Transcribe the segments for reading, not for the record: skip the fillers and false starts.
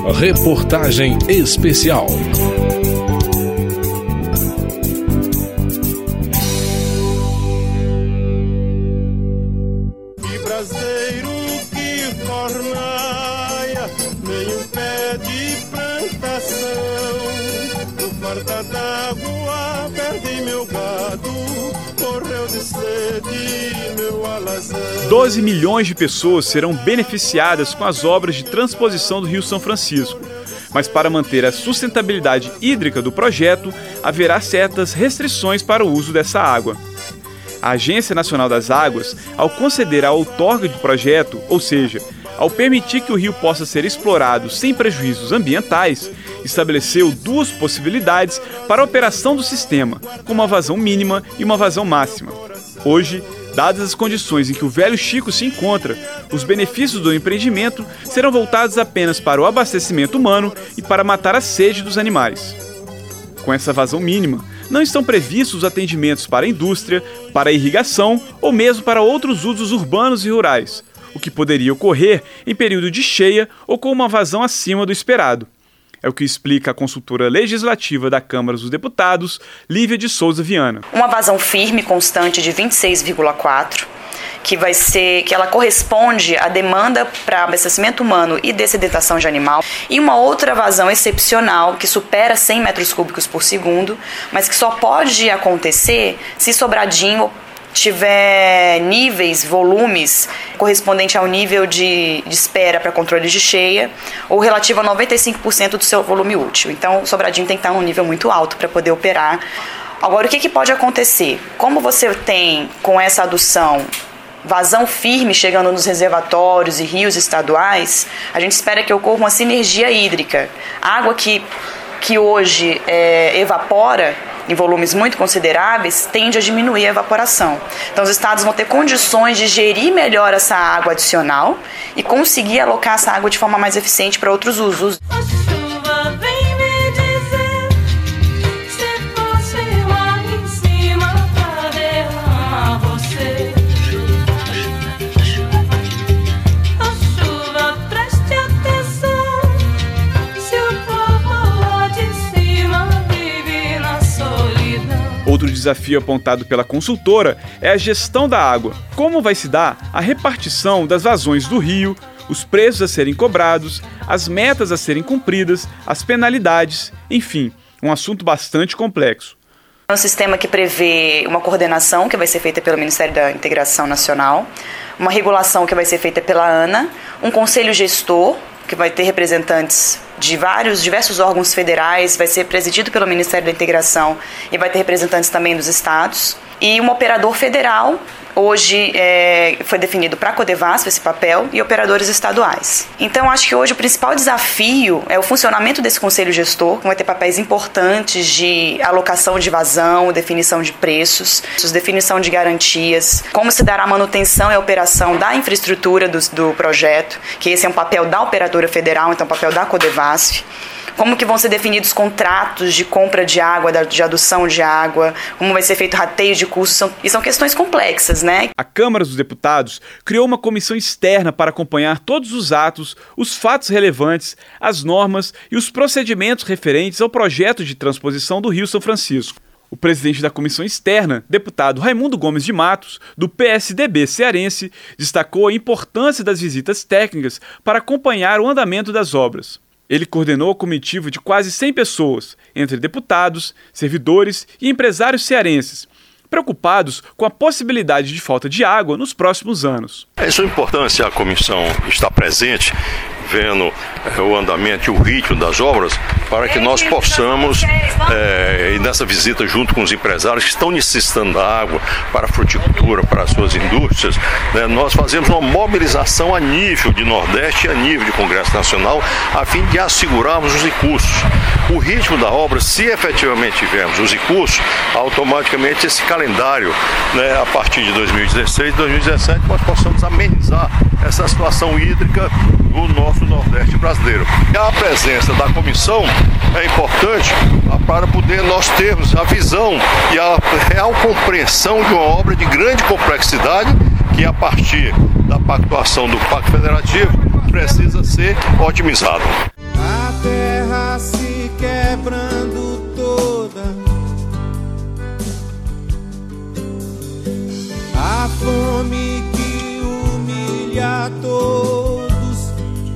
Reportagem especial. Que braseiro que fornaia, nenhum pé de plantação. No farta d'água perdi meu gado, morreu de sede meu alazão. 12 milhões de pessoas serão beneficiadas com as obras de transposição do Rio São Francisco. Mas para manter a sustentabilidade hídrica do projeto, haverá certas restrições para o uso dessa água. A Agência Nacional das Águas, ao conceder a outorga do projeto, ou seja, ao permitir que o rio possa ser explorado sem prejuízos ambientais, estabeleceu duas possibilidades para a operação do sistema, com uma vazão mínima e uma vazão máxima. Hoje, dadas as condições em que o Velho Chico se encontra, os benefícios do empreendimento serão voltados apenas para o abastecimento humano e para matar a sede dos animais. Com essa vazão mínima, não estão previstos atendimentos para a indústria, para a irrigação ou mesmo para outros usos urbanos e rurais, o que poderia ocorrer em período de cheia ou com uma vazão acima do esperado. É o que explica a consultora legislativa da Câmara dos Deputados, Lívia de Souza Viana. Uma vazão firme constante de 26,4, que ela corresponde à demanda para abastecimento humano e dessedentação de animal, e uma outra vazão excepcional que supera 100 metros cúbicos por segundo, mas que só pode acontecer se Sobradinho tiver volumes correspondente ao nível de espera para controle de cheia ou relativo a 95% do seu volume útil. Então, o Sobradinho tem que estar num nível muito alto para poder operar. Agora, o que pode acontecer? Como você tem, com essa adução, vazão firme chegando nos reservatórios e rios estaduais, a gente espera que ocorra uma sinergia hídrica. A água que hoje evapora em volumes muito consideráveis, tende a diminuir a evaporação. Então, os estados vão ter condições de gerir melhor essa água adicional e conseguir alocar essa água de forma mais eficiente para outros usos. Outro desafio apontado pela consultora é a gestão da água. Como vai se dar a repartição das vazões do rio, os preços a serem cobrados, as metas a serem cumpridas, as penalidades, enfim, um assunto bastante complexo. É um sistema que prevê uma coordenação que vai ser feita pelo Ministério da Integração Nacional, uma regulação que vai ser feita pela ANA, um conselho gestor, que vai ter representantes de diversos órgãos federais, vai ser presidido pelo Ministério da Integração e vai ter representantes também dos estados, e um operador federal. Hoje foi definido para a Codevasf esse papel e operadores estaduais. Então, acho que hoje o principal desafio é o funcionamento desse conselho gestor, que vai ter papéis importantes de alocação de vazão, definição de preços, definição de garantias, como se dará a manutenção e a operação da infraestrutura do projeto, que esse é um papel da operadora federal, então papel da Codevasf. Como que vão ser definidos contratos de compra de água, de adução de água, como vai ser feito rateio de custos, são questões complexas, né? A Câmara dos Deputados criou uma comissão externa para acompanhar todos os atos, os fatos relevantes, as normas e os procedimentos referentes ao projeto de transposição do Rio São Francisco. O presidente da comissão externa, deputado Raimundo Gomes de Matos, do PSDB cearense, destacou a importância das visitas técnicas para acompanhar o andamento das obras. Ele coordenou a comitiva de quase 100 pessoas, entre deputados, servidores e empresários cearenses, preocupados com a possibilidade de falta de água nos próximos anos. É sua importância a comissão estar presente, vendo o andamento e o ritmo das obras, para que nós possamos, nessa visita junto com os empresários que estão necessitando da água para a fruticultura, para as suas indústrias, nós fazemos uma mobilização a nível de Nordeste e a nível de Congresso Nacional, a fim de assegurarmos os recursos. O ritmo da obra, se efetivamente tivermos os recursos, automaticamente esse calendário, a partir de 2016 e 2017, nós possamos amenizar essa situação hídrica do nosso Nordeste brasileiro. A presença da comissão é importante para poder nós termos a visão e a real compreensão de uma obra de grande complexidade que, a partir da pactuação do Pacto Federativo, precisa ser otimizada. quebrando toda a fome que humilha a todos.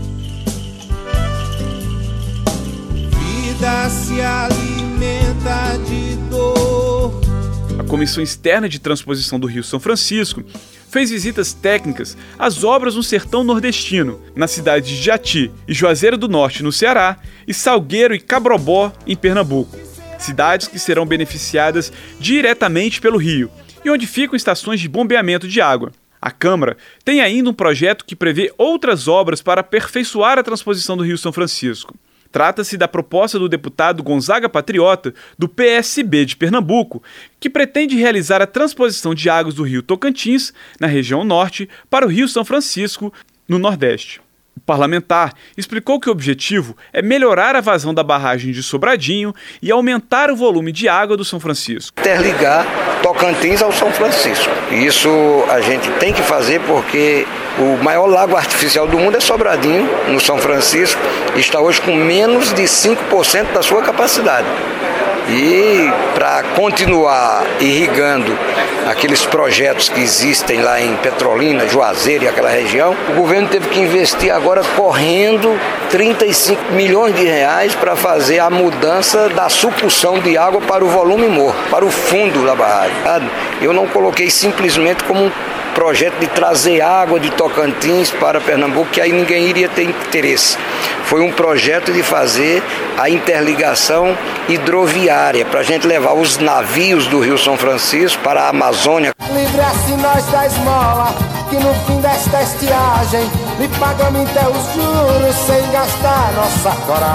Vida se alimenta de dor. A Comissão Externa de Transposição do Rio São Francisco fez visitas técnicas às obras no sertão nordestino, nas cidades de Jati e Juazeiro do Norte, no Ceará, e Salgueiro e Cabrobó, em Pernambuco. Cidades que serão beneficiadas diretamente pelo rio e onde ficam estações de bombeamento de água. A Câmara tem ainda um projeto que prevê outras obras para aperfeiçoar a transposição do Rio São Francisco. Trata-se da proposta do deputado Gonzaga Patriota, do PSB de Pernambuco, que pretende realizar a transposição de águas do rio Tocantins, na região norte, para o Rio São Francisco, no nordeste. O parlamentar explicou que o objetivo é melhorar a vazão da barragem de Sobradinho e aumentar o volume de água do São Francisco. Interligar Tocantins ao São Francisco. Isso a gente tem que fazer porque o maior lago artificial do mundo é Sobradinho, no São Francisco, e está hoje com menos de 5% da sua capacidade. E para continuar irrigando aqueles projetos que existem lá em Petrolina, Juazeiro e aquela região, o governo teve que investir agora correndo 35 milhões de reais para fazer a mudança da sucção de água para o volume morro, para o fundo da barragem. Eu não coloquei simplesmente como um projeto de trazer água de Tocantins para Pernambuco, que aí ninguém iria ter interesse. Foi um projeto de fazer a interligação hidroviária, para a gente levar os navios do Rio São Francisco para a Amazônia. Livre-se nós da esmola, que no fim desta estiagem lhe pagamos até os juros sem gastar nossa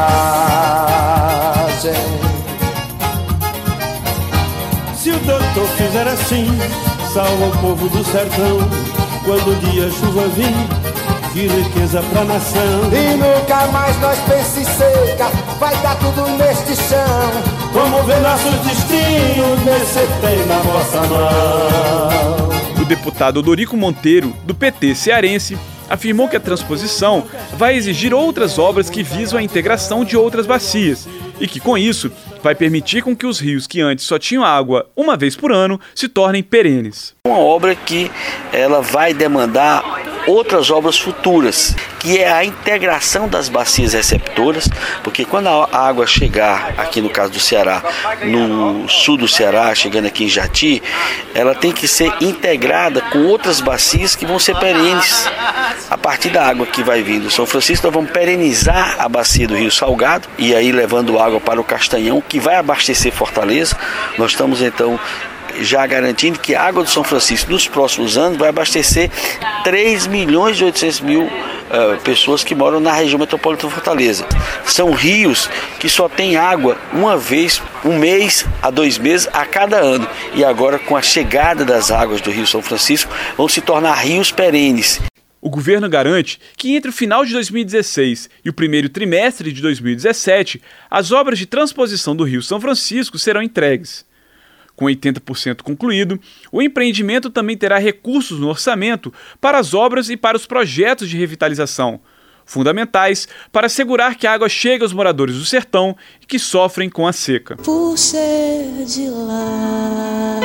coragem. Se o doutor fizer assim, salva o povo do sertão, quando o dia chuva vir, que riqueza pra nação. E nunca mais nós pense seca, vai dar tudo neste chão. Vamos ver nossos destinos, nesse tem na vossa mão. O deputado Odorico Monteiro, do PT cearense, afirmou que a transposição vai exigir outras obras que visam a integração de outras bacias e que, com isso, vai permitir com que os rios que antes só tinham água uma vez por ano se tornem perenes. Uma obra que ela vai demandar outras obras futuras, que é a integração das bacias receptoras, porque quando a água chegar, aqui no caso do Ceará, no sul do Ceará, chegando aqui em Jati, ela tem que ser integrada com outras bacias que vão ser perenes. A partir da água que vai vir do São Francisco, nós vamos perenizar a bacia do Rio Salgado, e aí levando água para o Castanhão, que vai abastecer Fortaleza. Nós estamos então já garantindo que a água do São Francisco nos próximos anos vai abastecer 3.800.000 pessoas que moram na região metropolitana de Fortaleza. São rios que só têm água uma vez, um mês a 2 meses a cada ano. E agora, com a chegada das águas do Rio São Francisco, vão se tornar rios perenes. O governo garante que entre o final de 2016 e o primeiro trimestre de 2017, as obras de transposição do Rio São Francisco serão entregues. Com 80% concluído, o empreendimento também terá recursos no orçamento para as obras e para os projetos de revitalização, fundamentais para assegurar que a água chegue aos moradores do sertão e que sofrem com a seca. Por ser de lá,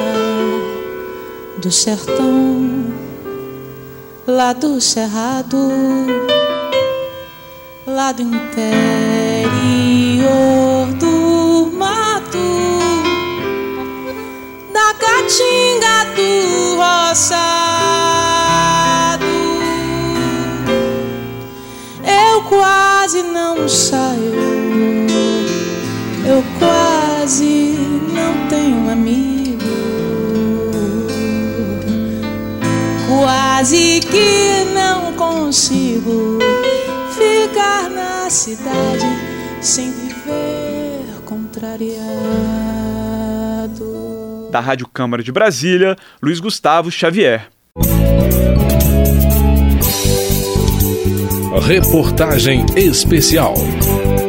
do sertão, lá do cerrado, lá do interior do mato, da caatinga do roçado, eu quase não saio, eu quase não tenho amigo, quase que não consigo ficar na cidade sem viver contrariado. Da Rádio Câmara de Brasília, Luiz Gustavo Xavier. Reportagem especial.